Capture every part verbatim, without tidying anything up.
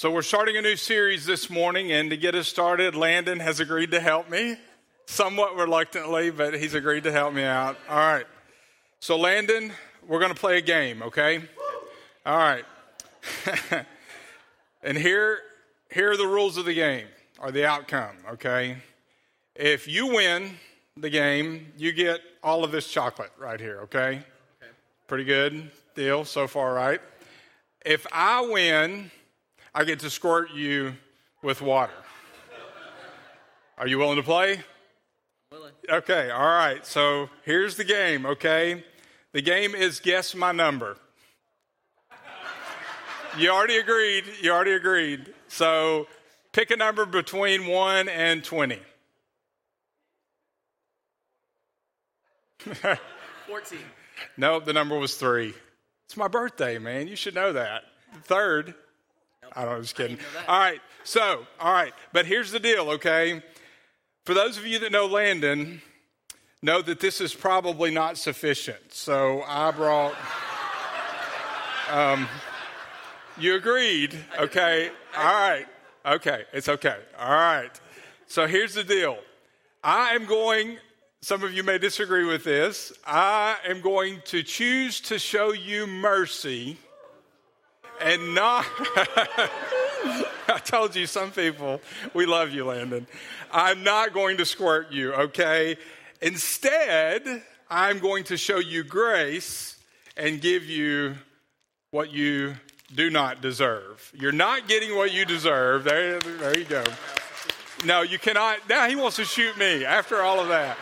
So we're starting a new series this morning, and to get us started, Landon has agreed to help me, somewhat reluctantly, but he's agreed to help me out. All right. So Landon, we're going to play a game, okay? All right. And here, here are the rules of the game, or the outcome, okay? If you win the game, you get all of this chocolate right here, okay? Okay. Pretty good deal so far, right? If I win, I get to squirt you with water. Are you willing to play? Willing. Okay, all right. So here's the game, okay? The game is guess my number. You already agreed. You already agreed. So pick a number between one and twenty. fourteen. No, the number was three. It's my birthday, man. You should know that. Third. I don't know, just kidding. All right, so, all right, but here's the deal, okay? For those of you that know Landon, know that this is probably not sufficient. So I brought, um, you agreed, okay? All right, okay, it's okay. All right, so here's the deal. I am going, some of you may disagree with this, I am going to choose to show you mercy and not, I told you, some people, we love you, Landon. I'm not going to squirt you, okay? Instead, I'm going to show you grace and give you what you do not deserve. You're not getting what you deserve. There, there you go. No, you cannot. Now he wants to shoot me after all of that.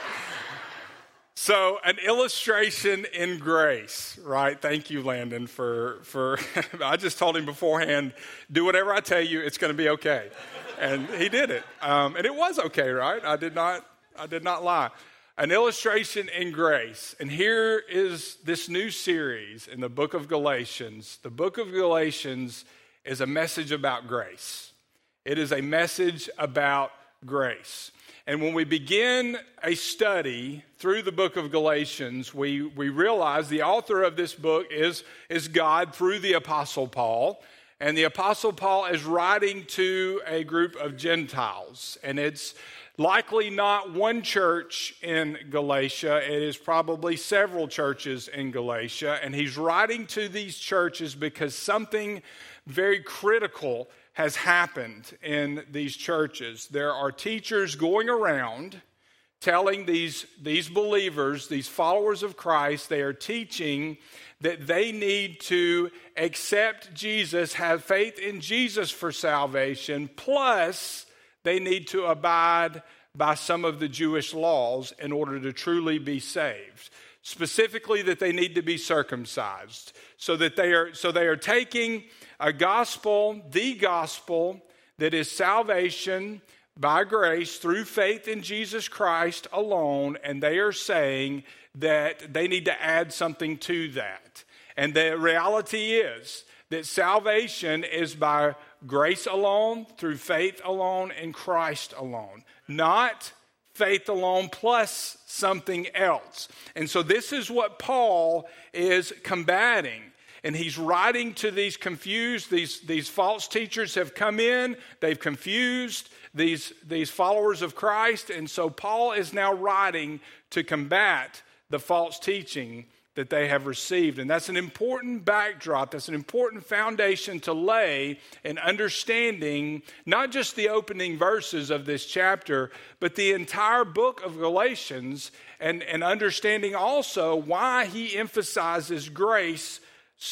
So an illustration in grace, right? Thank you, Landon, for, for I just told him beforehand, do whatever I tell you, it's going to be okay. And he did it. Um, and it was okay, right? I did not, I did not lie. An illustration in grace. And here is this new series in the book of Galatians. The book of Galatians is a message about grace. It is a message about grace. And when we begin a study through the book of Galatians, we, we realize the author of this book is, is God through the Apostle Paul. And the Apostle Paul is writing to a group of Gentiles. And it's likely not one church in Galatia. It is probably several churches in Galatia. And he's writing to these churches because something very critical has happened in these churches. There are teachers going around telling these, these believers, these followers of Christ, they are teaching that they need to accept Jesus, have faith in Jesus for salvation, plus they need to abide by some of the Jewish laws in order to truly be saved. Specifically that they need to be circumcised. So that they are so they are taking a gospel, the gospel that is salvation by grace through faith in Jesus Christ alone, and they are saying that they need to add something to that. And the reality is that salvation is by grace alone, through faith alone, in Christ alone. Not faith alone plus something else. And so this is what Paul is combating. And he's writing to these confused, these, these false teachers have come in, they've confused these, these followers of Christ. And so Paul is now writing to combat the false teaching that they have received. And that's an important backdrop, that's an important foundation to lay in understanding not just the opening verses of this chapter, but the entire book of Galatians, and, and understanding also why he emphasizes grace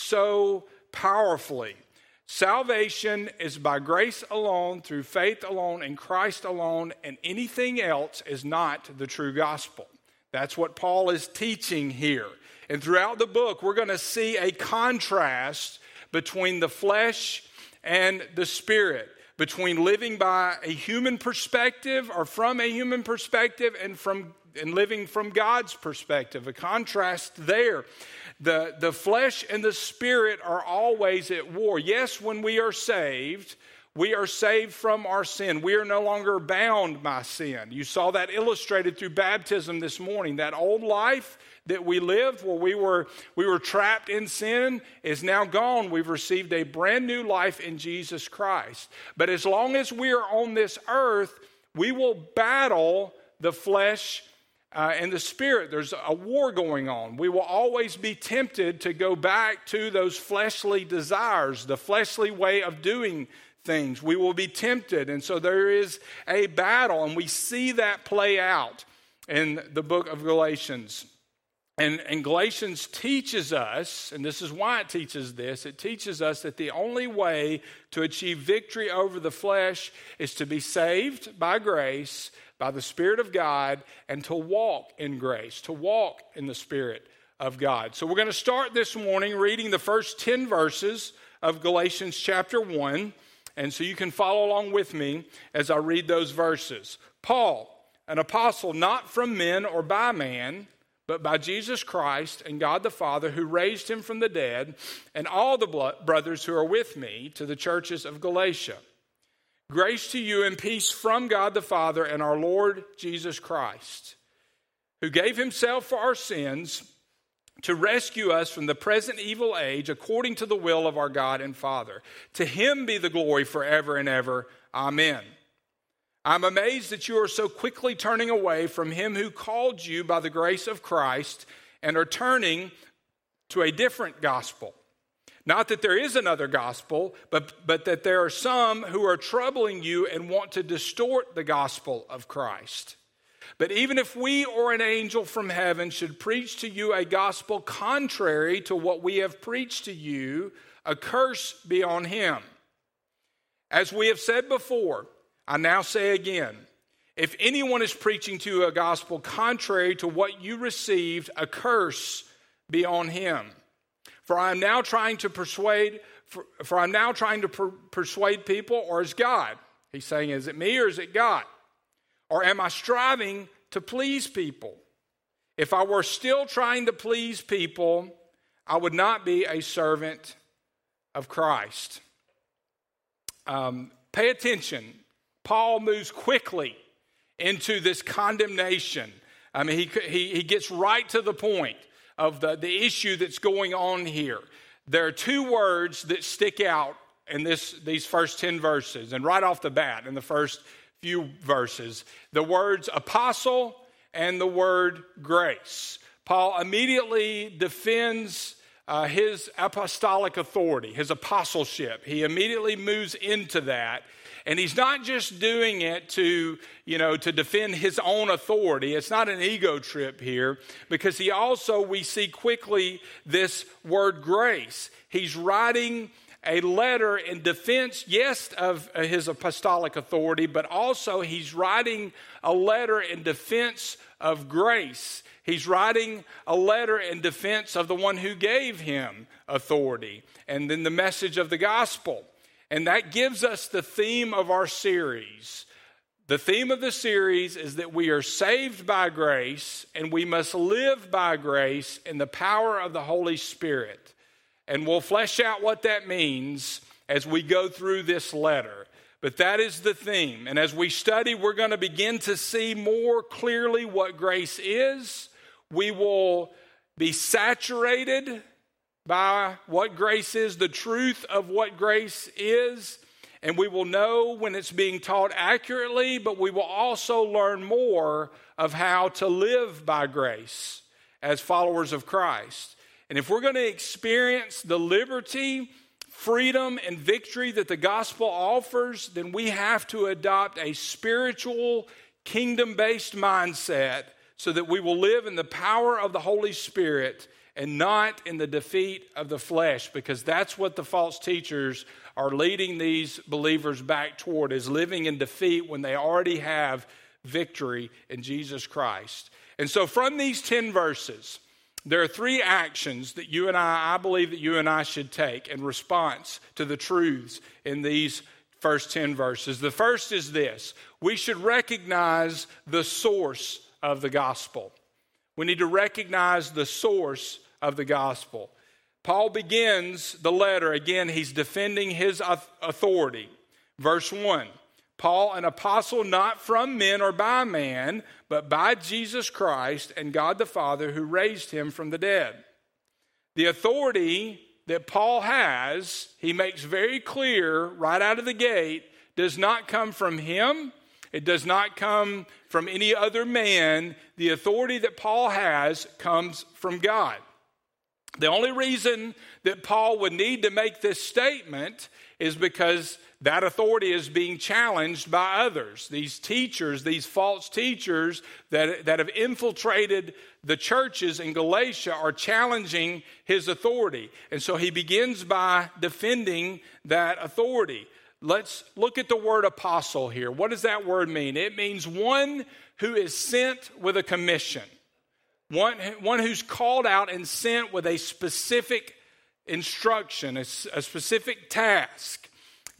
so powerfully. Salvation is by grace alone, through faith alone, in Christ alone, and anything else is not the true gospel. That's what Paul is teaching here. And throughout the book, we're going to see a contrast between the flesh and the spirit, between living by a human perspective or from a human perspective and from and living from God's perspective. A contrast there. The, the flesh and the spirit are always at war. Yes, when we are saved, We are saved from our sin. We are no longer bound by sin. You saw that illustrated through baptism this morning. That old life that we lived where we were, we were trapped in sin is now gone. We've received a brand new life in Jesus Christ. But as long as we are on this earth, we will battle the flesh uh, and the spirit. There's a war going on. We will always be tempted to go back to those fleshly desires, the fleshly way of doing things. We will be tempted. And so there is a battle, and we see that play out in the book of Galatians. And, and Galatians teaches us, and this is why it teaches this, it teaches us that the only way to achieve victory over the flesh is to be saved by grace, by the Spirit of God, and to walk in grace, to walk in the Spirit of God. So we're going to start this morning reading the first ten verses of Galatians chapter one. And so you can follow along with me as I read those verses. Paul, an apostle not from men or by man, but by Jesus Christ and God the Father who raised him from the dead, and all the brothers who are with me, to the churches of Galatia. Grace to you and peace from God the Father and our Lord Jesus Christ, who gave himself for our sins to rescue us from the present evil age according to the will of our God and Father. To him be the glory forever and ever. Amen. I'm amazed that you are so quickly turning away from him who called you by the grace of Christ and are turning to a different gospel. Not that there is another gospel, but, but that there are some who are troubling you and want to distort the gospel of Christ. But even if we or an angel from heaven should preach to you a gospel contrary to what we have preached to you, a curse be on him. As we have said before, I now say again, if anyone is preaching to you a gospel contrary to what you received, a curse be on him. For I am now trying to persuade, for, for I'm now trying to per, persuade people, or is God? He's saying, is it me or is it God? Or am I striving to please people? If I were still trying to please people, I would not be a servant of Christ. Um, pay attention. Paul moves quickly into this condemnation. I mean, he, he, he gets right to the point of the, the issue that's going on here. There are two words that stick out in this these first ten verses. And right off the bat, in the first few verses, the words apostle and the word grace. Paul immediately defends uh, his apostolic authority, his apostleship. He immediately moves into that. And he's not just doing it to, you know, to defend his own authority. It's not an ego trip here, because he also, we see quickly this word grace. He's writing a letter in defense, yes, of his apostolic authority, but also he's writing a letter in defense of grace. He's writing a letter in defense of the one who gave him authority, and then the message of the gospel. And that gives us the theme of our series. The theme of the series is that we are saved by grace, and we must live by grace in the power of the Holy Spirit. And we'll flesh out what that means as we go through this letter. But that is the theme. And as we study, we're going to begin to see more clearly what grace is. We will be saturated by what grace is, the truth of what grace is. And we will know when it's being taught accurately, but we will also learn more of how to live by grace as followers of Christ. And if we're going to experience the liberty, freedom, and victory that the gospel offers, then we have to adopt a spiritual, kingdom-based mindset so that we will live in the power of the Holy Spirit and not in the defeat of the flesh, because that's what the false teachers are leading these believers back toward, is living in defeat when they already have victory in Jesus Christ. And so from these ten verses, there are three actions that you and I, I believe that you and I should take in response to the truths in these first ten verses. The first is this: we should recognize the source of the gospel. We need to recognize the source of the gospel. Paul begins the letter, again, he's defending his authority. Verse one, Paul, an apostle not from men or by man, but by Jesus Christ and God the Father who raised him from the dead. The authority that Paul has, he makes very clear right out of the gate, does not come from him. It does not come from any other man. The authority that Paul has comes from God. The only reason that Paul would need to make this statement is because that authority is being challenged by others. These teachers, these false teachers that, that have infiltrated the churches in Galatia are challenging his authority. And so he begins by defending that authority. Let's look at the word apostle here. What does that word mean? It means one who is sent with a commission. One, one who's called out and sent with a specific instruction, a, a specific task.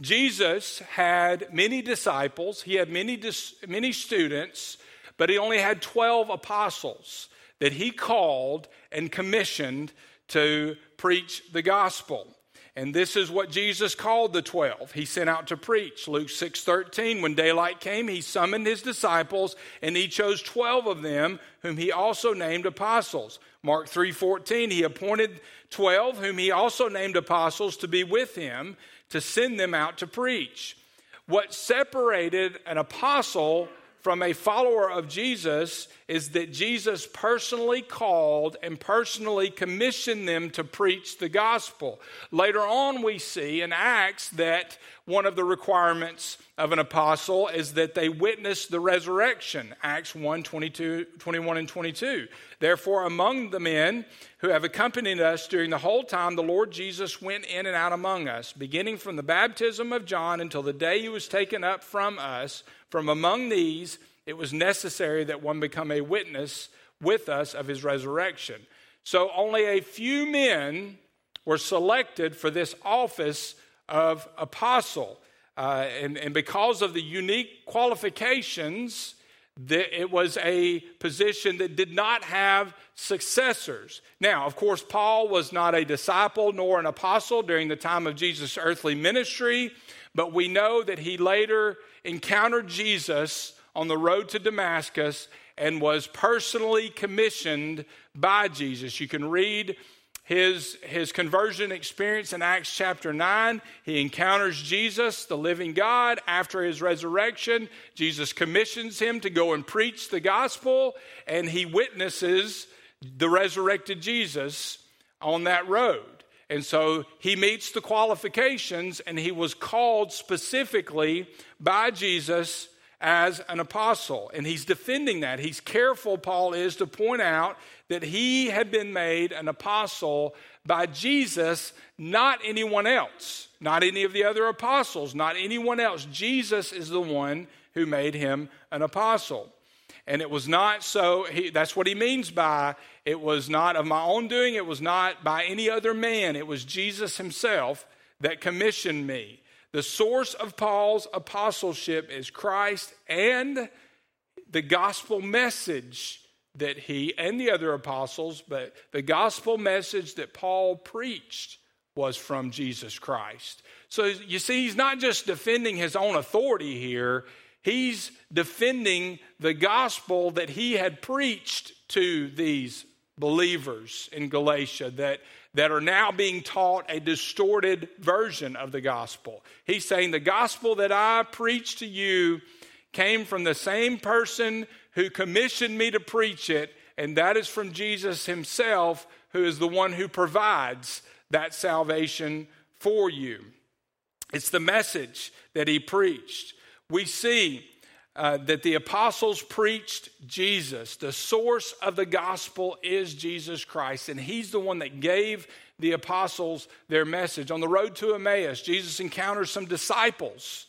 Jesus had many disciples. He had many, dis, many students, but he only had twelve apostles that he called and commissioned to preach the gospel. And this is what Jesus called the twelve. He sent out to preach. Luke six thirteen, when daylight came, he summoned his disciples, and he chose twelve of them, whom he also named apostles. Mark three fourteen, he appointed twelve, whom he also named apostles, to be with him, to send them out to preach. What separated an apostle from a follower of Jesus is that Jesus personally called and personally commissioned them to preach the gospel. Later on, we see in Acts that one of the requirements of an apostle is that they witness the resurrection. Acts one, twenty-two, twenty-one and twenty-two. Therefore, among the men who have accompanied us during the whole time the Lord Jesus went in and out among us, beginning from the baptism of John until the day he was taken up from us. From among these, it was necessary that one become a witness with us of his resurrection. So only a few men were selected for this office of apostle. Uh, and, and because of the unique qualifications, the, it was a position that did not have successors. Now, of course, Paul was not a disciple nor an apostle during the time of Jesus' earthly ministry, but we know that he later encountered Jesus on the road to Damascus and was personally commissioned by Jesus. You can read his, his conversion experience in Acts chapter nine. He encounters Jesus, the living God, after his resurrection. Jesus commissions him to go and preach the gospel, and he witnesses the resurrected Jesus on that road. And so he meets the qualifications, and he was called specifically by Jesus as an apostle. And he's defending that. He's careful, Paul is, to point out that he had been made an apostle by Jesus, not anyone else, not any of the other apostles, not anyone else. Jesus is the one who made him an apostle. And it was not so, he, that's what he means by, it was not of my own doing, it was not by any other man, it was Jesus himself that commissioned me. The source of Paul's apostleship is Christ and the gospel message that he and the other apostles, but the gospel message that Paul preached was from Jesus Christ. So you see, he's not just defending his own authority here, he's defending the gospel that he had preached to these believers in Galatia that, that are now being taught a distorted version of the gospel. He's saying the gospel that I preached to you came from the same person who commissioned me to preach it, and that is from Jesus himself, who is the one who provides that salvation for you. It's the message that he preached. We see uh, that the apostles preached Jesus. The source of the gospel is Jesus Christ, and he's the one that gave the apostles their message. On the road to Emmaus, Jesus encounters some disciples,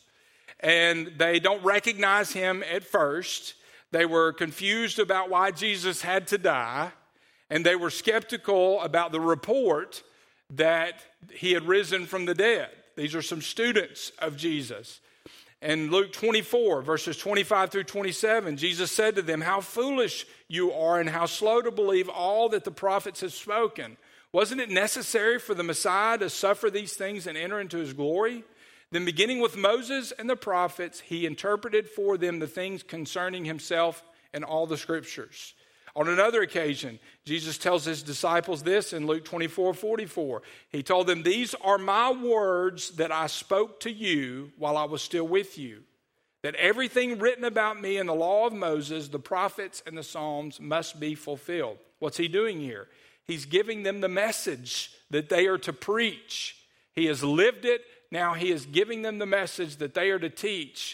and they don't recognize him at first. They were confused about why Jesus had to die, and they were skeptical about the report that he had risen from the dead. These are some students of Jesus. In Luke twenty-four, verses twenty-five through twenty-seven, Jesus said to them, "How foolish you are, and how slow to believe all that the prophets have spoken. Wasn't it necessary for the Messiah to suffer these things and enter into his glory?" Then beginning with Moses and the prophets, he interpreted for them the things concerning himself in all the scriptures. On another occasion, Jesus tells his disciples this in Luke twenty-four forty-four. He told them, "These are my words that I spoke to you while I was still with you, that everything written about me in the law of Moses, the prophets, and the Psalms must be fulfilled." What's he doing here? He's giving them the message that they are to preach. He has lived it. Now he is giving them the message that they are to teach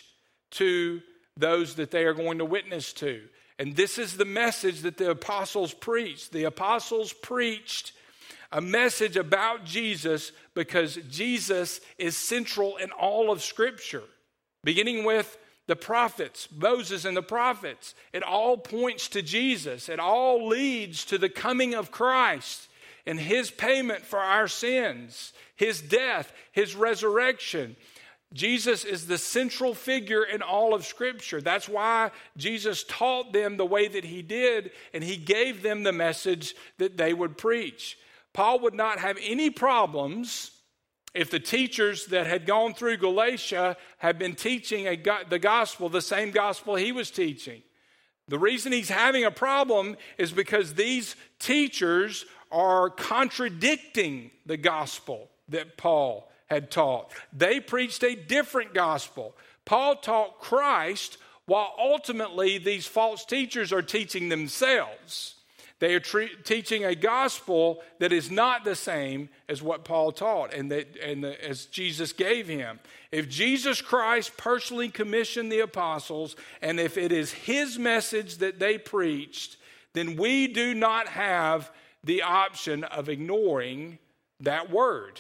to those that they are going to witness to. And this is the message that the apostles preached. The apostles preached a message about Jesus because Jesus is central in all of Scripture. Beginning with the prophets, Moses and the prophets. It all points to Jesus. It all leads to the coming of Christ and his payment for our sins, his death, his resurrection. Jesus is the central figure in all of Scripture. That's why Jesus taught them the way that he did, and he gave them the message that they would preach. Paul would not have any problems if the teachers that had gone through Galatia had been teaching a, the gospel, the same gospel he was teaching. The reason he's having a problem is because these teachers are contradicting the gospel that Paul had taught. They preached a different gospel. Paul taught Christ, while ultimately these false teachers are teaching themselves. They are tre- teaching a gospel that is not the same as what Paul taught and that and the, as Jesus gave him. If Jesus Christ personally commissioned the apostles, and if it is his message that they preached, then we do not have the option of ignoring that word.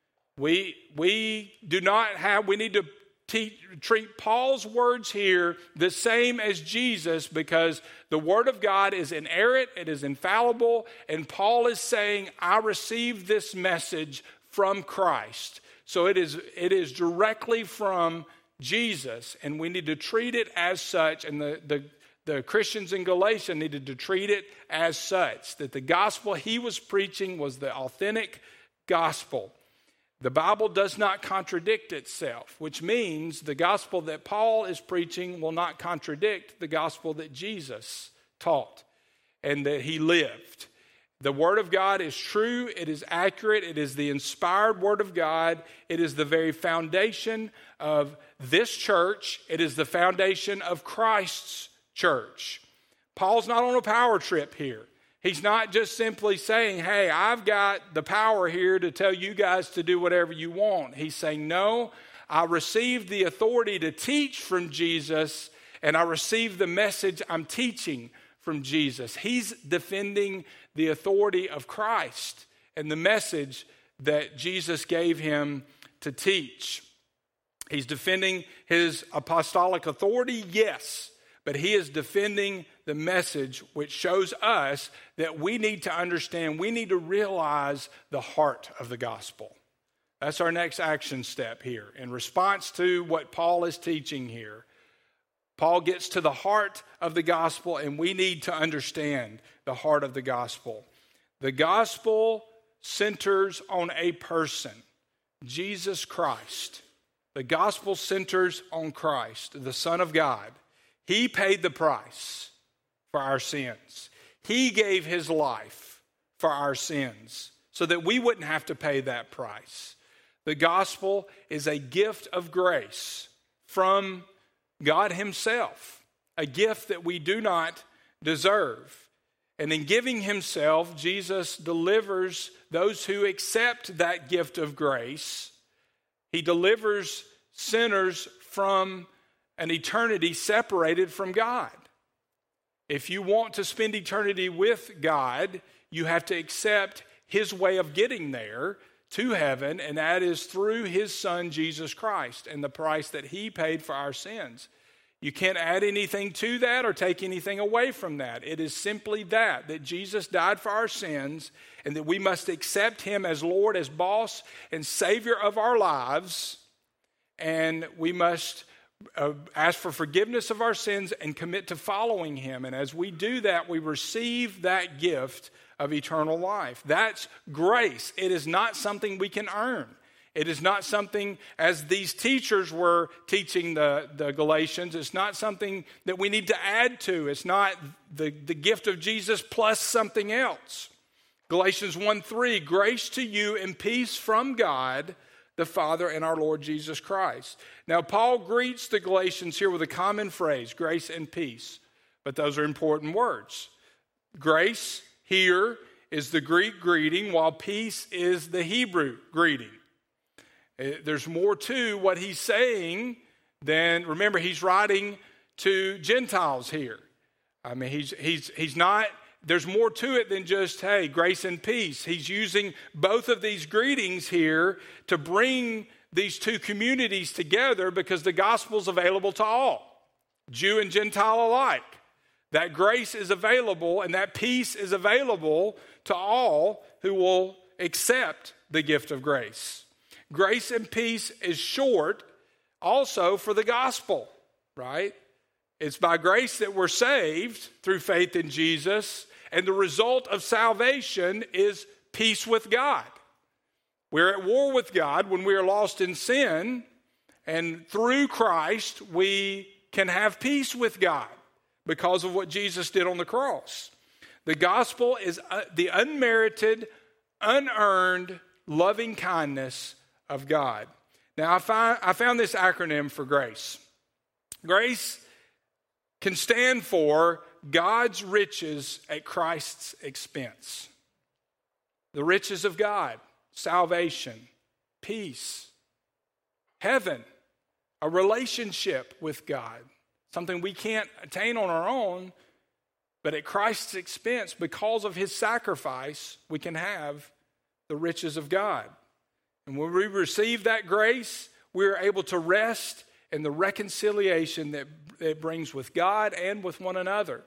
We, we do not have, we need to te- treat Paul's words here the same as Jesus, because the Word of God is inerrant, it is infallible, and Paul is saying, I received this message from Christ. So it is, it is directly from Jesus, and we need to treat it as such, and the, the, the Christians in Galatia needed to treat it as such, that the gospel he was preaching was the authentic gospel. The Bible does not contradict itself, which means the gospel that Paul is preaching will not contradict the gospel that Jesus taught and that he lived. The Word of God is true, it is accurate, it is the inspired Word of God, it is the very foundation of this church, it is the foundation of Christ's church. Paul's not on a power trip here. He's not just simply saying, hey, I've got the power here to tell you guys to do whatever you want. He's saying, no, I received the authority to teach from Jesus, and I received the message I'm teaching from Jesus. He's defending the authority of Christ and the message that Jesus gave him to teach. He's defending his apostolic authority, yes, but he is defending the message, which shows us that we need to understand, we need to realize the heart of the gospel. That's our next action step here. In response to what Paul is teaching here, Paul gets to the heart of the gospel, and we need to understand the heart of the gospel. The gospel centers on a person, Jesus Christ. The gospel centers on Christ, the Son of God. He paid the price for our sins. He gave his life for our sins so that we wouldn't have to pay that price. The gospel is a gift of grace from God himself, a gift that we do not deserve. And in giving himself, Jesus delivers those who accept that gift of grace. He delivers sinners from an eternity separated from God. If you want to spend eternity with God, you have to accept his way of getting there to heaven, and that is through his Son, Jesus Christ, and the price that he paid for our sins. You can't add anything to that or take anything away from that. It is simply that, that Jesus died for our sins, and that we must accept him as Lord, as boss, and Savior of our lives, and we must Uh, ask for forgiveness of our sins and commit to following him. And as we do that, we receive that gift of eternal life. That's grace. It is not something we can earn. It is not something, as these teachers were teaching the, the Galatians, it's not something that we need to add to. It's not the, the gift of Jesus plus something else. Galatians one three, grace to you and peace from God, the Father and our Lord Jesus Christ. Now, Paul greets the Galatians here with a common phrase, grace and peace. But those are important words. Grace here is the Greek greeting, while peace is the Hebrew greeting. There's more to what he's saying than, remember, he's writing to Gentiles here. I mean, he's he's he's not, there's more to it than just, hey, grace and peace. He's using both of these greetings here to bring these two communities together because the gospel's available to all, Jew and Gentile alike. That grace is available and that peace is available to all who will accept the gift of grace. Grace and peace is short also for the gospel, right? It's by grace that we're saved through faith in Jesus, and the result of salvation is peace with God. We're at war with God when we are lost in sin, and through Christ we can have peace with God because of what Jesus did on the cross. The gospel is the unmerited, unearned, loving kindness of God. Now, I, find, I found this acronym for grace. Grace can stand for God's riches at Christ's expense. The riches of God, salvation, peace, heaven, a relationship with God, something we can't attain on our own, but at Christ's expense, because of his sacrifice, we can have the riches of God. And when we receive that grace, we're able to rest in the reconciliation that it brings with God and with one another.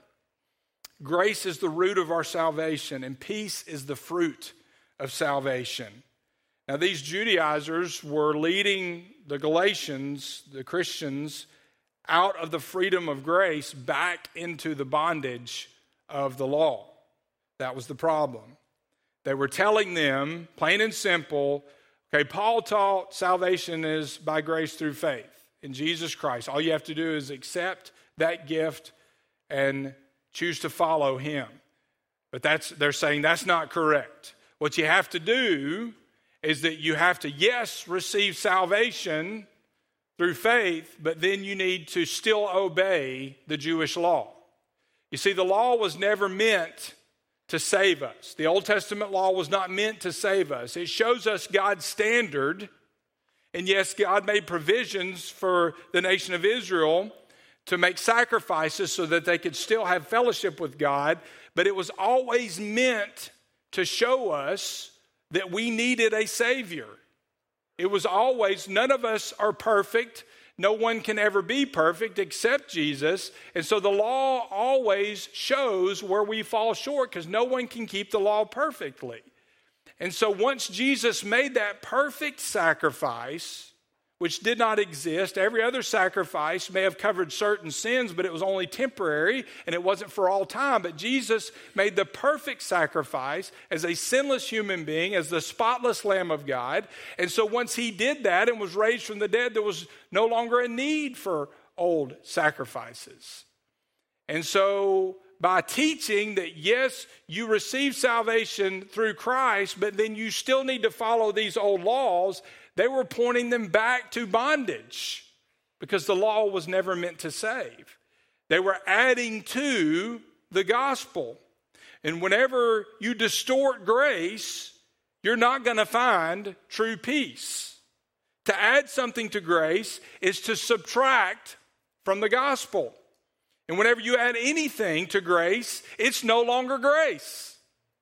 Grace is the root of our salvation, and peace is the fruit of salvation. Now, these Judaizers were leading the Galatians, the Christians, out of the freedom of grace back into the bondage of the law. That was the problem. They were telling them, plain and simple, okay, Paul taught salvation is by grace through faith in Jesus Christ. All you have to do is accept that gift and choose to follow him. But that's they're saying that's not correct. What you have to do is that you have to, yes, receive salvation through faith, but then you need to still obey the Jewish law. You see, the law was never meant to save us. The Old Testament law was not meant to save us. It shows us God's standard. And yes, God made provisions for the nation of Israel to make sacrifices so that they could still have fellowship with God. But it was always meant to show us that we needed a Savior. It was always, none of us are perfect. No one can ever be perfect except Jesus. And so the law always shows where we fall short because no one can keep the law perfectly. And so once Jesus made that perfect sacrifice, which did not exist, every other sacrifice may have covered certain sins, but it was only temporary and it wasn't for all time. But Jesus made the perfect sacrifice as a sinless human being, as the spotless Lamb of God. And so once he did that and was raised from the dead, there was no longer a need for old sacrifices. And so by teaching that, yes, you receive salvation through Christ, but then you still need to follow these old laws, they were pointing them back to bondage because the law was never meant to save. They were adding to the gospel. And whenever you distort grace, you're not going to find true peace. To add something to grace is to subtract from the gospel. And whenever you add anything to grace, it's no longer grace.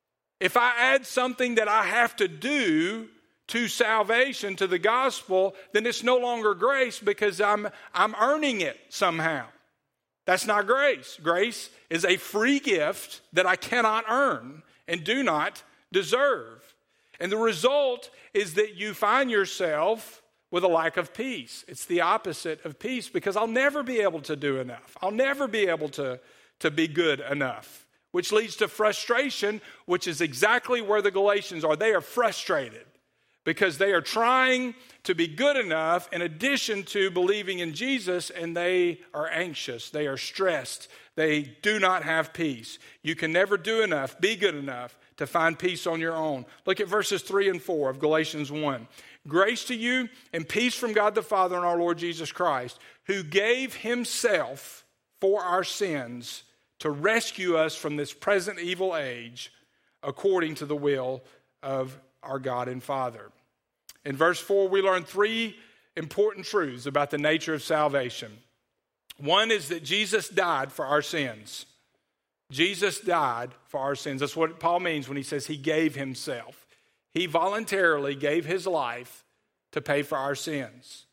If I add something that I have to do to salvation, to the gospel, then it's no longer grace because I'm, I'm earning it somehow. That's not grace. Grace is a free gift that I cannot earn and do not deserve. And the result is that you find yourself with a lack of peace. It's the opposite of peace because I'll never be able to do enough. I'll never be able to, to be good enough, which leads to frustration, which is exactly where the Galatians are. They are frustrated because they are trying to be good enough in addition to believing in Jesus, and they are anxious. They are stressed. They do not have peace. You can never do enough, be good enough to find peace on your own. Look at verses three and four of Galatians one. Grace to you and peace from God the Father and our Lord Jesus Christ, who gave himself for our sins to rescue us from this present evil age, according to the will of our God and Father. In verse four, we learn three important truths about the nature of salvation. One is that Jesus died for our sins. Jesus died for our sins. That's what Paul means when he says he gave himself. He voluntarily gave his life to pay for our sins.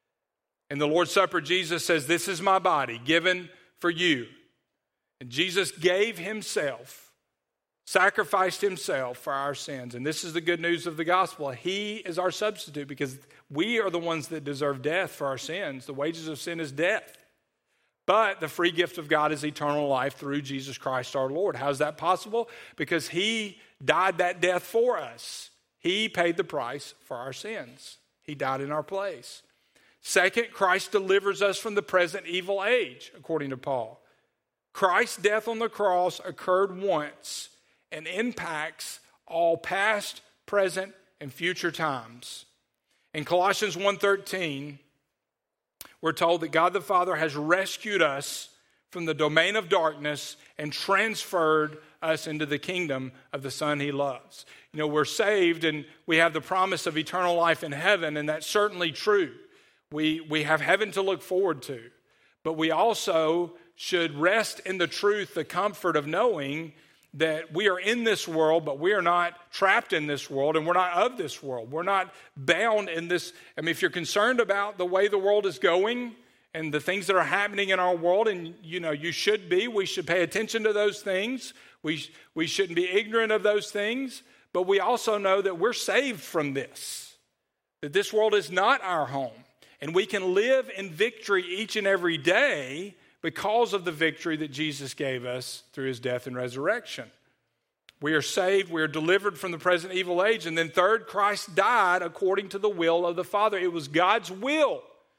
In the Lord's Supper, Jesus says, "This is my body given for you." And Jesus gave himself, sacrificed himself for our sins. And this is the good news of the gospel. He is our substitute because we are the ones that deserve death for our sins. The wages of sin is death. But the free gift of God is eternal life through Jesus Christ our Lord. How is that possible? Because he died that death for us. He paid the price for our sins. He died in our place. Second, Christ delivers us from the present evil age, according to Paul. Christ's death on the cross occurred once and impacts all past, present, and future times. In Colossians one thirteen, we're told that God the Father has rescued us from the domain of darkness and transferred us into the kingdom of the Son he loves. You know, we're saved and we have the promise of eternal life in heaven, and that's certainly true. We, we have heaven to look forward to, but we also should rest in the truth, the comfort of knowing that we are in this world, but we are not trapped in this world, and we're not of this world. We're not bound in this. I mean, if you're concerned about the way the world is going and the things that are happening in our world, and you know, you should be, we should pay attention to those things. We, we shouldn't be ignorant of those things, but we also know that we're saved from this, that this world is not our home, and we can live in victory each and every day because of the victory that Jesus gave us through his death and resurrection. We are saved, we are delivered from the present evil age. And then third, Christ died according to the will of the Father. It was God's will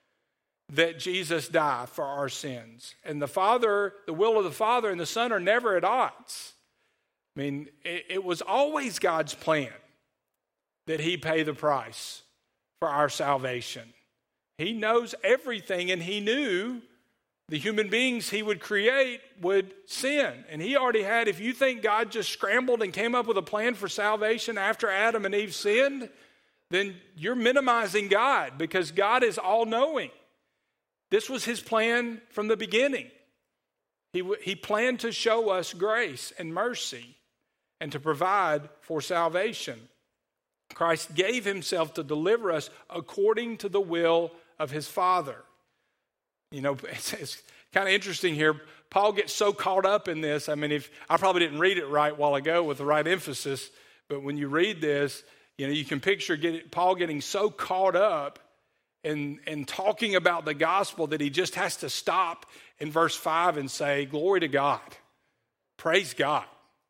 that Jesus die for our sins. And the Father, the will of the Father and the Son are never at odds. I mean, it, it was always God's plan that he pay the price for our salvation. He knows everything, and he knew the human beings he would create would sin. And he already had, if you think God just scrambled and came up with a plan for salvation after Adam and Eve sinned, then you're minimizing God, because God is all-knowing. This was his plan from the beginning. He, he planned to show us grace and mercy and to provide for salvation. Christ gave himself to deliver us according to the will of his Father. You know, it's, it's kind of interesting here. Paul gets so caught up in this. I mean, if I probably didn't read it right a while ago with the right emphasis, but when you read this, you know, you can picture get, Paul getting so caught up in, in talking about the gospel that he just has to stop in verse five and say, glory to God, praise God.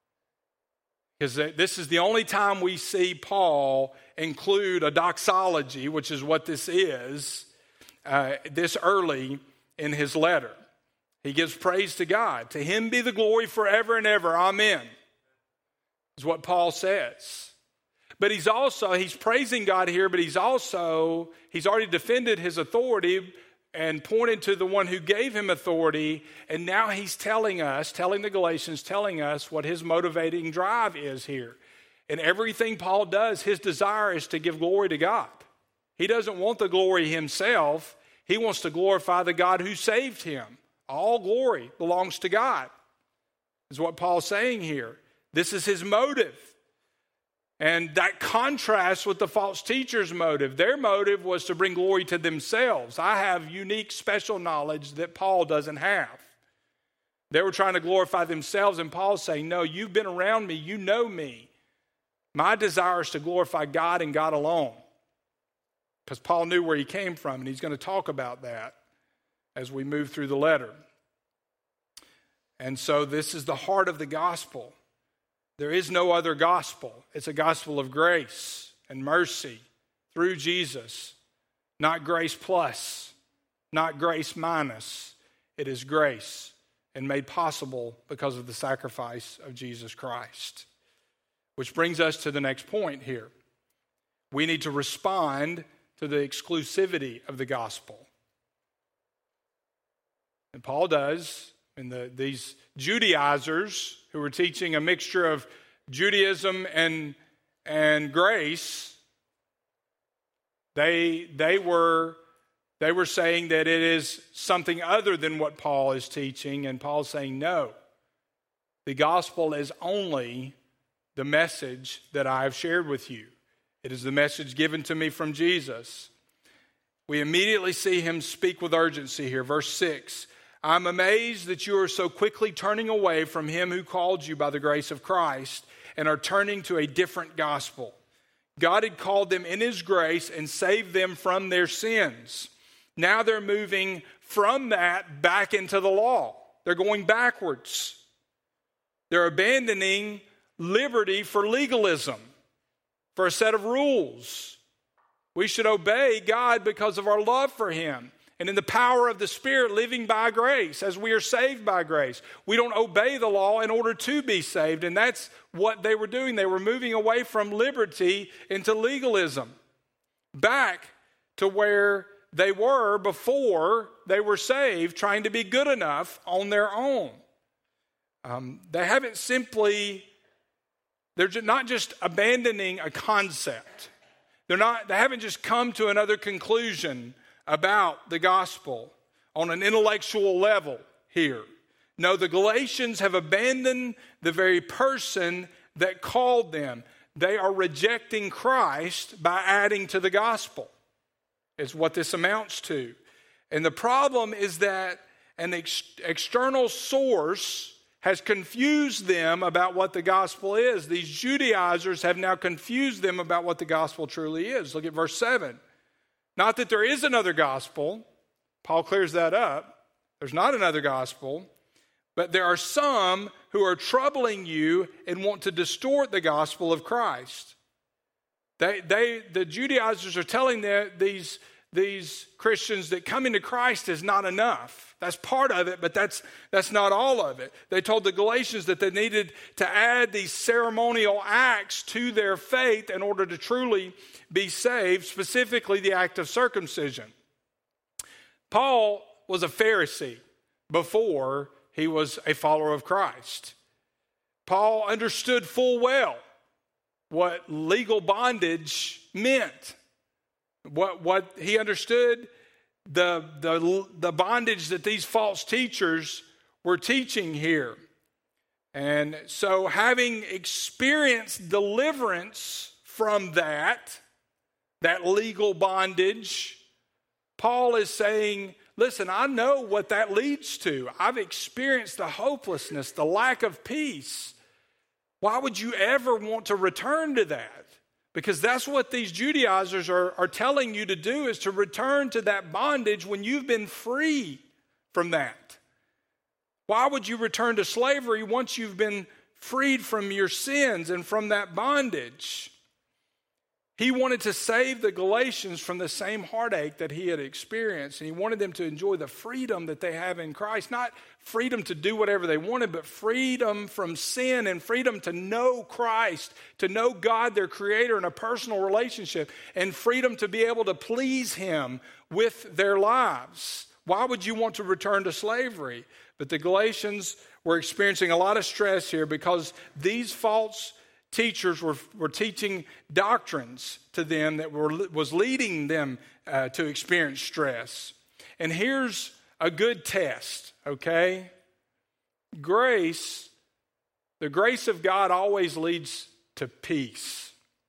Because this is the only time we see Paul include a doxology, which is what this is, uh, this early in his letter. He gives praise to God. To him be the glory forever and ever. Amen. Is what Paul says. But he's also, he's praising God here, but he's also, he's already defended his authority and pointed to the one who gave him authority. And now he's telling us, telling the Galatians, telling us what his motivating drive is here. And everything Paul does, his desire is to give glory to God. He doesn't want the glory himself. He wants to glorify the God who saved him. All glory belongs to God, is what Paul's saying here. This is his motive. And that contrasts with the false teachers' motive. Their motive was to bring glory to themselves. I have unique, special knowledge that Paul doesn't have. They were trying to glorify themselves, and Paul's saying, no, you've been around me, you know me. My desire is to glorify God and God alone. Because Paul knew where he came from, and he's going to talk about that as we move through the letter. And so this is the heart of the gospel. There is no other gospel. It's a gospel of grace and mercy through Jesus, not grace plus, not grace minus. It is grace and made possible because of the sacrifice of Jesus Christ. Which brings us to the next point here. We need to respond to the exclusivity of the gospel. And Paul does, and the, these Judaizers who were teaching a mixture of Judaism and, and grace, they, they, were, they were saying that it is something other than what Paul is teaching, and Paul's saying, no, the gospel is only the message that I have shared with you. It is the message given to me from Jesus. We immediately see him speak with urgency here. Verse six, I'm amazed that you are so quickly turning away from him who called you by the grace of Christ and are turning to a different gospel. God had called them in his grace and saved them from their sins. Now they're moving from that back into the law. They're going backwards. They're abandoning liberty for legalism, for a set of rules. We should obey God because of our love for him and in the power of the Spirit, living by grace as we are saved by grace. We don't obey the law in order to be saved, and that's what they were doing. They were moving away from liberty into legalism, back to where they were before they were saved, trying to be good enough on their own. Um, they haven't simply They're not just abandoning a concept. They're not, they haven't just come to another conclusion about the gospel on an intellectual level here. No, the Galatians have abandoned the very person that called them. They are rejecting Christ by adding to the gospel, is what this amounts to. And the problem is that an ex- external source has confused them about what the gospel is. These Judaizers have now confused them about what the gospel truly is. Look at verse seven. Not that there is another gospel. Paul clears that up. There's not another gospel. But there are some who are troubling you and want to distort the gospel of Christ. They, they, the Judaizers are telling their, these, these Christians that coming to Christ is not enough. That's part of it, but that's that's not all of it. They told the Galatians that they needed to add these ceremonial acts to their faith in order to truly be saved, specifically the act of circumcision. Paul was a Pharisee before he was a follower of Christ. Paul understood full well what legal bondage meant. What, what he understood The, the, the bondage that these false teachers were teaching here. And so having experienced deliverance from that, that legal bondage, Paul is saying, listen, I know what that leads to. I've experienced the hopelessness, the lack of peace. Why would you ever want to return to that? Because that's what these Judaizers are, are telling you to do, is to return to that bondage when you've been free from that. Why would you return to slavery once you've been freed from your sins and from that bondage? He wanted to save the Galatians from the same heartache that he had experienced, and he wanted them to enjoy the freedom that they have in Christ. Not freedom to do whatever they wanted, but freedom from sin and freedom to know Christ, to know God, their Creator, in a personal relationship, and freedom to be able to please Him with their lives. Why would you want to return to slavery? But the Galatians were experiencing a lot of stress here because these false teachers were, were teaching doctrines to them that were was leading them uh, to experience stress. And here's a good test, okay? Grace, the grace of God always leads to peace.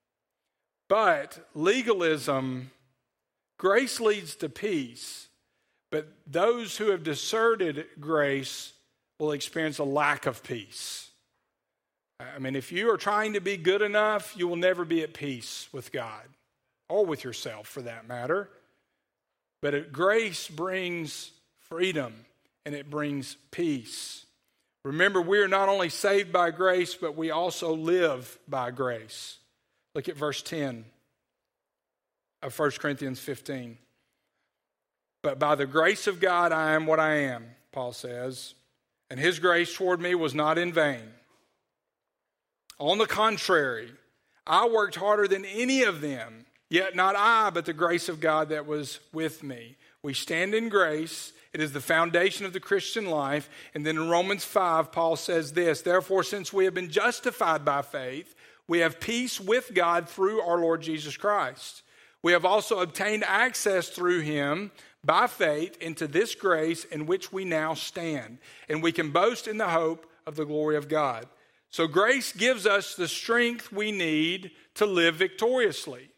But legalism, grace leads to peace. But those who have deserted grace will experience a lack of peace. I mean, if you are trying to be good enough, you will never be at peace with God, or with yourself for that matter. But it, grace brings freedom, and it brings peace. Remember, we are not only saved by grace, but we also live by grace. Look at verse ten. of First Corinthians fifteen. But by the grace of God, I am what I am, Paul says, and his grace toward me was not in vain. On the contrary, I worked harder than any of them, yet not I, but the grace of God that was with me. We stand in grace. It is the foundation of the Christian life. And then in Romans five, Paul says this, therefore, since we have been justified by faith, we have peace with God through our Lord Jesus Christ. We have also obtained access through him by faith into this grace in which we now stand. And we can boast in the hope of the glory of God. So grace gives us the strength we need to live victoriously.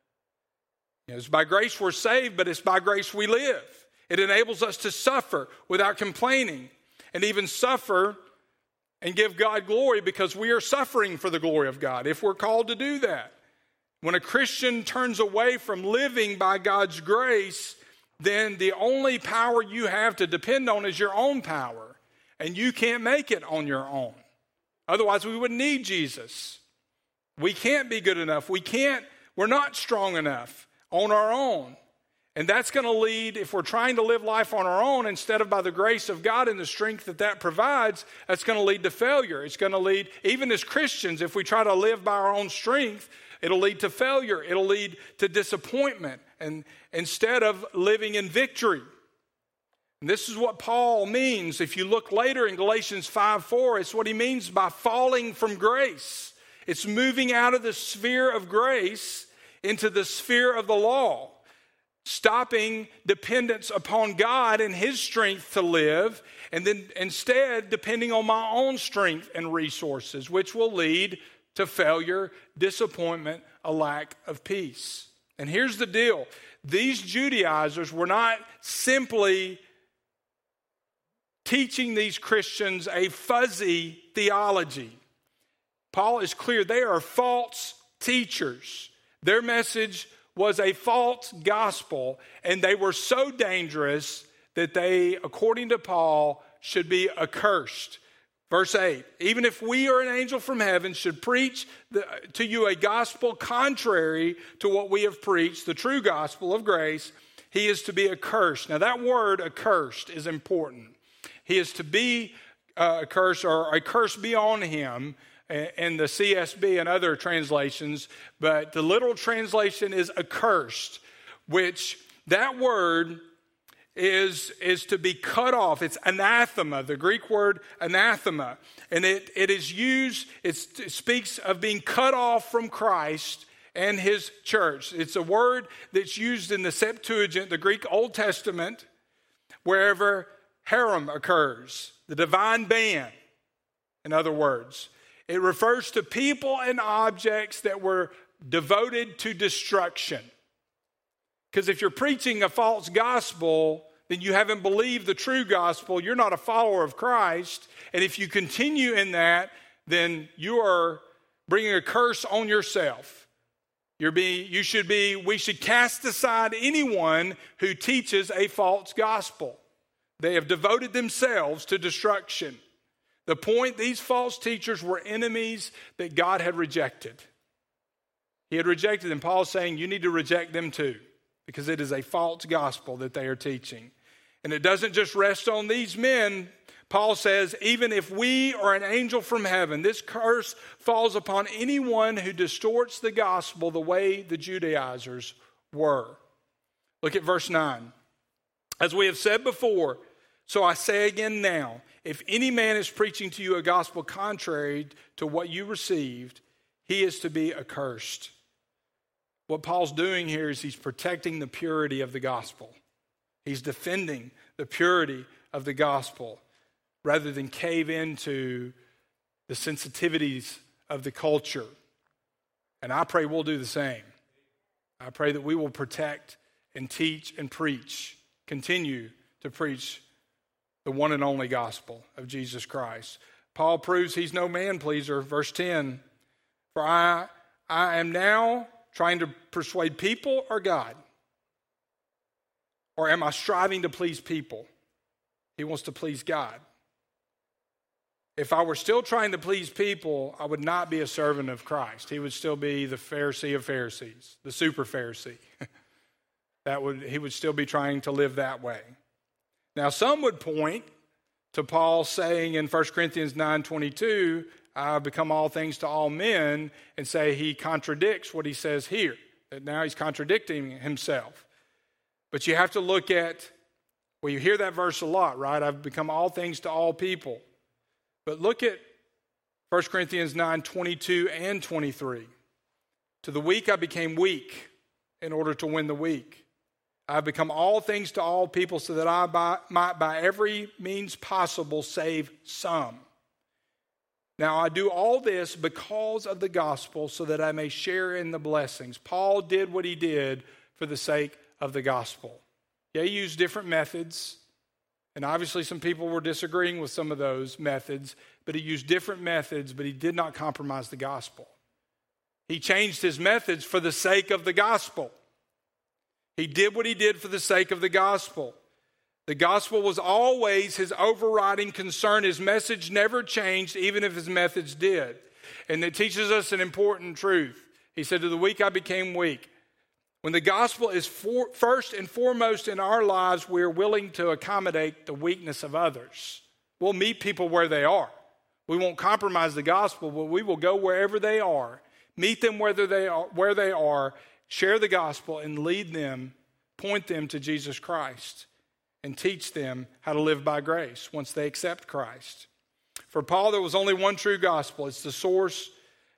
It's by grace we're saved, but it's by grace we live. It enables us to suffer without complaining and even suffer and give God glory because we are suffering for the glory of God if we're called to do that. When a Christian turns away from living by God's grace, then the only power you have to depend on is your own power, and you can't make it on your own. Otherwise, we wouldn't need Jesus. We can't be good enough. We can't, we're not strong enough on our own. And that's going to lead, if we're trying to live life on our own instead of by the grace of God and the strength that that provides, that's going to lead to failure. It's going to lead, even as Christians, if we try to live by our own strength, it'll lead to failure. It'll lead to disappointment and instead of living in victory. And this is what Paul means. If you look later in Galatians five four, it's what he means by falling from grace. It's moving out of the sphere of grace into the sphere of the law. Stopping dependence upon God and his strength to live, and then instead depending on my own strength and resources, which will lead to failure, disappointment, a lack of peace. And here's the deal. These Judaizers were not simply teaching these Christians a fuzzy theology. Paul is clear, they are false teachers. Their message was a false gospel, and they were so dangerous that they, according to Paul, should be accursed. Verse eight, even if we or an angel from heaven should preach the, to you a gospel contrary to what we have preached, the true gospel of grace, he is to be accursed. Now that word accursed is important. He is to be uh, accursed, or a curse be on him, in the C S B and other translations, but the literal translation is accursed, which that word is, is to be cut off. It's anathema, the Greek word anathema. And it, it is used, it's, it speaks of being cut off from Christ and his church. It's a word that's used in the Septuagint, the Greek Old Testament, wherever herem occurs, the divine ban, in other words. It refers to people and objects that were devoted to destruction. Because if you're preaching a false gospel, then you haven't believed the true gospel. You're not a follower of Christ. And if you continue in that, then you are bringing a curse on yourself. You're being, you should be, we should cast aside anyone who teaches a false gospel. They have devoted themselves to destruction. The point, these false teachers were enemies that God had rejected. He had rejected them. Paul's saying you need to reject them too, because it is a false gospel that they are teaching. And it doesn't just rest on these men. Paul says, even if we or an angel from heaven, this curse falls upon anyone who distorts the gospel the way the Judaizers were. Look at verse nine. As we have said before, so I say again now, if any man is preaching to you a gospel contrary to what you received, he is to be accursed. What Paul's doing here is he's protecting the purity of the gospel. He's defending the purity of the gospel rather than cave into the sensitivities of the culture. And I pray we'll do the same. I pray that we will protect and teach and preach, continue to preach the one and only gospel of Jesus Christ. Paul proves he's no man pleaser. Verse ten, for I, I am now trying to persuade people or God? Or am I striving to please people? He wants to please God. if I were still trying to please people, I would not be a servant of Christ. He would still be the Pharisee of Pharisees, the super Pharisee. That would he would still be trying to live that way. Now, some would point to Paul saying in First Corinthians nine twenty-two, I have become all things to all men, and say he contradicts what he says here, that now he's contradicting himself. But you have to look at, well, you hear that verse a lot, right? I've become all things to all people. But look at First Corinthians nine twenty-two and twenty-three. To the weak I became weak in order to win the weak. I have become all things to all people so that I by, might by every means possible save some. Now I do all this because of the gospel so that I may share in the blessings. Paul did what he did for the sake of the gospel. Yeah, he used different methods. And obviously some people were disagreeing with some of those methods, but he used different methods, but he did not compromise the gospel. He changed his methods for the sake of the gospel. He did what he did for the sake of the gospel. The gospel was always his overriding concern. His message never changed, even if his methods did. And it teaches us an important truth. He said, to the weak I became weak. When the gospel is for, first and foremost in our lives, we're willing to accommodate the weakness of others. We'll meet people where they are. We won't compromise the gospel, but we will go wherever they are, meet them where they are, where they are, share the gospel, and lead them, point them to Jesus Christ, and teach them how to live by grace once they accept Christ. For Paul, there was only one true gospel. It's the source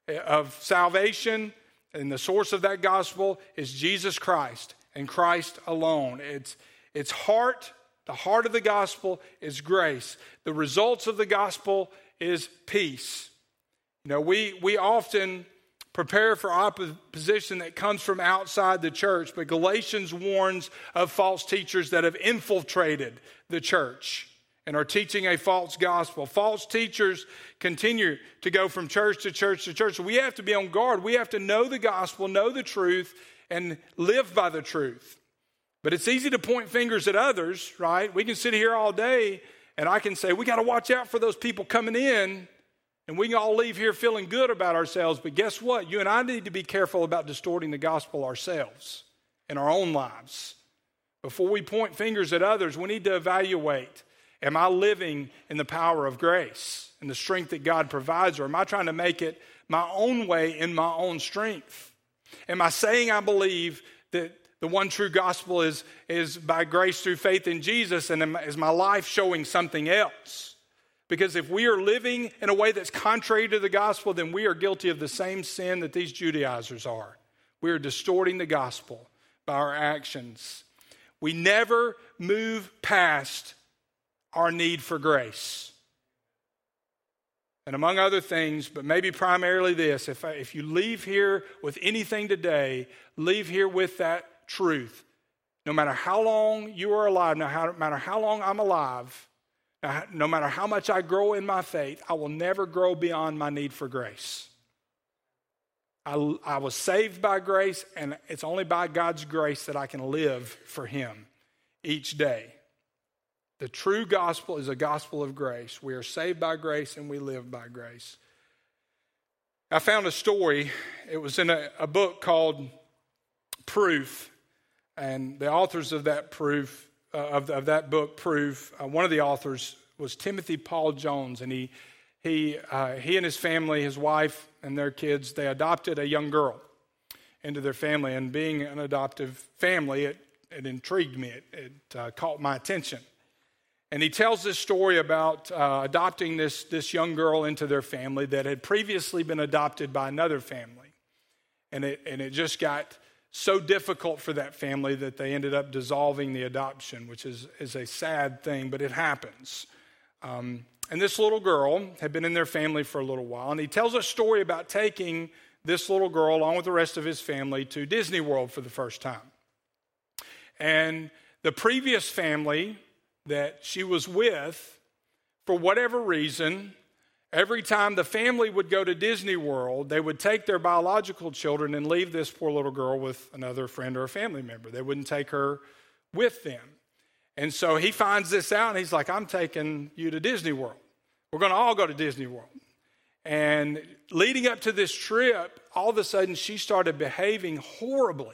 of salvation. And the source of that gospel is Jesus Christ and Christ alone. It's, it's heart, the heart of the gospel is grace. The results of the gospel is peace. You know, we, we often prepare for opposition that comes from outside the church, but Galatians warns of false teachers that have infiltrated the church and are teaching a false gospel. False teachers continue to go from church to church to church. So we have to be on guard. We have to know the gospel, know the truth, and live by the truth. But it's easy to point fingers at others, right? We can sit here all day and I can say, we got to watch out for those people coming in, and we can all leave here feeling good about ourselves. But guess what? You and I need to be careful about distorting the gospel ourselves in our own lives. Before we point fingers at others, we need to evaluate, am I living in the power of grace and the strength that God provides, or am I trying to make it my own way in my own strength? Am I saying I believe that the one true gospel is, is by grace through faith in Jesus, and is my life showing something else? Because if we are living in a way that's contrary to the gospel, then we are guilty of the same sin that these Judaizers are. We are distorting the gospel by our actions. We never move past our need for grace. And among other things, but maybe primarily this, if, I, if you leave here with anything today, leave here with that truth. No matter how long you are alive, no matter how long I'm alive, no matter how much I grow in my faith, I will never grow beyond my need for grace. I, I was saved by grace, and it's only by God's grace that I can live for Him each day. The true gospel is a gospel of grace. We are saved by grace and we live by grace. I found a story. It was in a, a book called Proof. And the authors of that proof, uh, of, of that book, Proof, uh, one of the authors was Timothy Paul Jones. And he, he, uh, he and his family, his wife and their kids, they adopted a young girl into their family. And being an adoptive family, it, it intrigued me. It, it uh, caught my attention. And he tells this story about uh, adopting this, this young girl into their family that had previously been adopted by another family. And it, and it just got so difficult for that family that they ended up dissolving the adoption, which is, is a sad thing, but it happens. Um, and this little girl had been in their family for a little while. And he tells a story about taking this little girl, along with the rest of his family, to Disney World for the first time. And the previous family that she was with, for whatever reason, every time the family would go to Disney World, they would take their biological children and leave this poor little girl with another friend or a family member. They wouldn't take her with them. And so he finds this out, and he's like, I'm taking you to Disney World. We're going to all go to Disney World. And leading up to this trip, all of a sudden she started behaving horribly.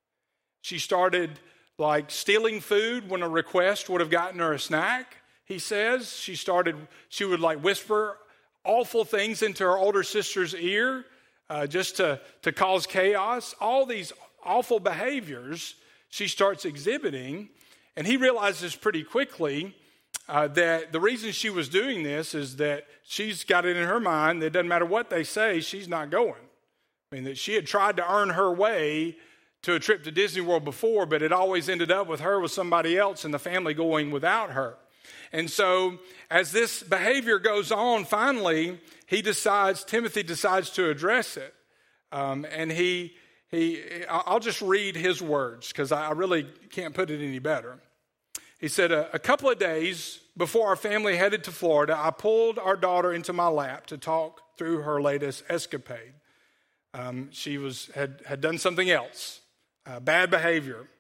She started like stealing food when a request would have gotten her a snack, he says. She started, she would like whisper awful things into her older sister's ear uh, just to, to cause chaos. All these awful behaviors she starts exhibiting. And he realizes pretty quickly uh, that the reason she was doing this is that she's got it in her mind that it doesn't matter what they say, she's not going. I mean, that she had tried to earn her way to a trip to Disney World before, but it always ended up with her with somebody else and the family going without her. And so as this behavior goes on, finally, he decides, Timothy decides to address it. Um, and he, he, I'll just read his words because I really can't put it any better. He said, a, a couple of days before our family headed to Florida, I pulled our daughter into my lap to talk through her latest escapade. Um, she was had, had done something else, uh, bad behavior.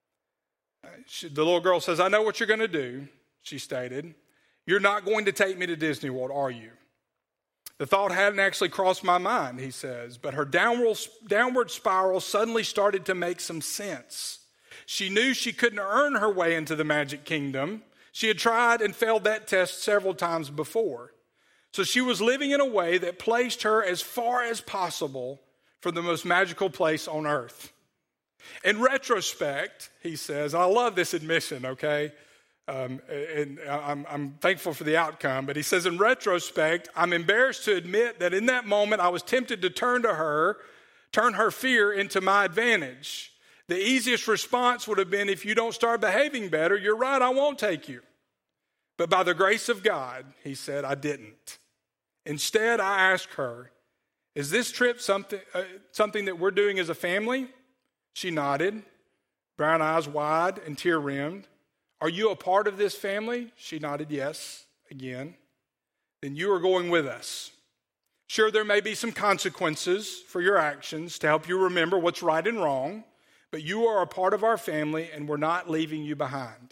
Uh, she, the little girl says, I know what you're going to do, she stated. You're not going to take me to Disney World, are you? The thought hadn't actually crossed my mind, he says, but her downward, downward spiral suddenly started to make some sense. She knew she couldn't earn her way into the Magic Kingdom. She had tried and failed that test several times before. So she was living in a way that placed her as far as possible from the most magical place on earth. In retrospect, he says, and I love this admission, okay? Um, and I'm, I'm thankful for the outcome, but he says, in retrospect, I'm embarrassed to admit that in that moment I was tempted to turn to her, turn her fear into my advantage. The easiest response would have been, if you don't start behaving better, you're right, I won't take you. But by the grace of God, he said, I didn't. Instead, I asked her, is this trip something, uh, something that we're doing as a family? She nodded, brown eyes wide and tear-rimmed. Are you a part of this family? She nodded yes, again. Then you are going with us. Sure, there may be some consequences for your actions to help you remember what's right and wrong, but you are a part of our family and we're not leaving you behind.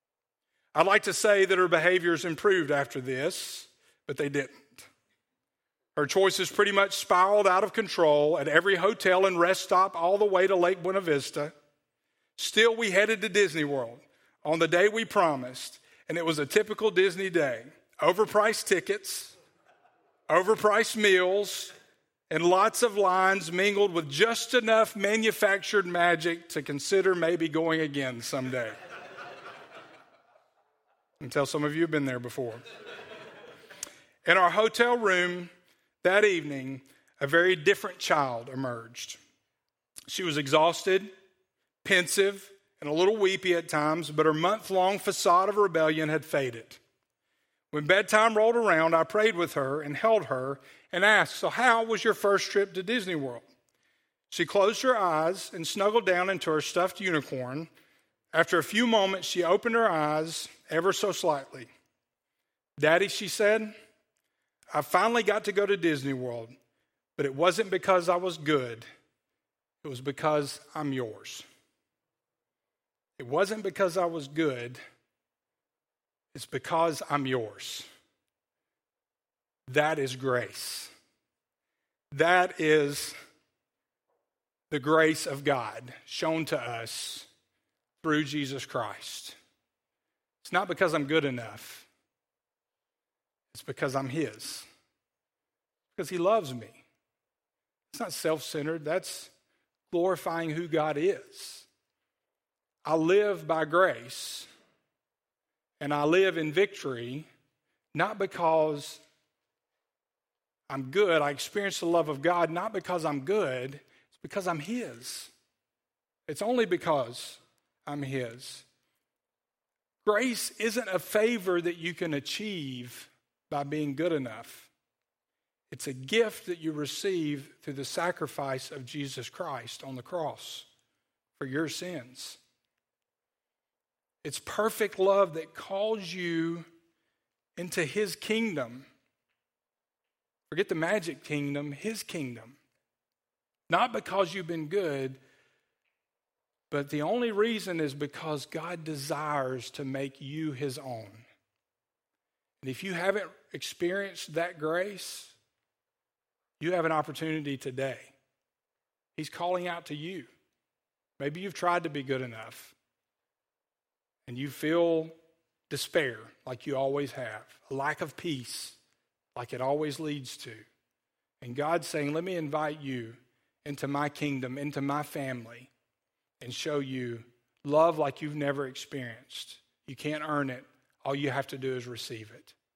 I'd like to say that her behaviors improved after this, but they didn't. Her choices pretty much spiraled out of control at every hotel and rest stop all the way to Lake Buena Vista. Still, we headed to Disney World on the day we promised, and it was a typical Disney day. Overpriced tickets, overpriced meals, and lots of lines mingled with just enough manufactured magic to consider maybe going again someday. Until some of you have been there before. In our hotel room that evening, a very different child emerged. She was exhausted, pensive, and a little weepy at times, but her month-long facade of rebellion had faded. When bedtime rolled around, I prayed with her and held her and asked, so how was your first trip to Disney World? She closed her eyes and snuggled down into her stuffed unicorn. After a few moments, she opened her eyes ever so slightly. Daddy, she said, I finally got to go to Disney World, but it wasn't because I was good. It was because I'm yours. It wasn't because I was good. It's because I'm yours. That is grace. That is the grace of God shown to us through Jesus Christ. It's not because I'm good enough. It's because I'm His. Because He loves me. It's not self-centered. That's glorifying who God is. I live by grace, and I live in victory, not because I'm good. I experience the love of God not because I'm good. It's because I'm His. It's only because I'm His. Grace isn't a favor that you can achieve by being good enough. It's a gift that you receive through the sacrifice of Jesus Christ on the cross for your sins. It's perfect love that calls you into His kingdom. Forget the magic kingdom, His kingdom. Not because you've been good, but the only reason is because God desires to make you His own. And if you haven't experienced that grace, you have an opportunity today. He's calling out to you. Maybe you've tried to be good enough, and you feel despair like you always have, a lack of peace like it always leads to. And God's saying, let me invite you into my kingdom, into my family, and show you love like you've never experienced. You can't earn it. All you have to do is receive it.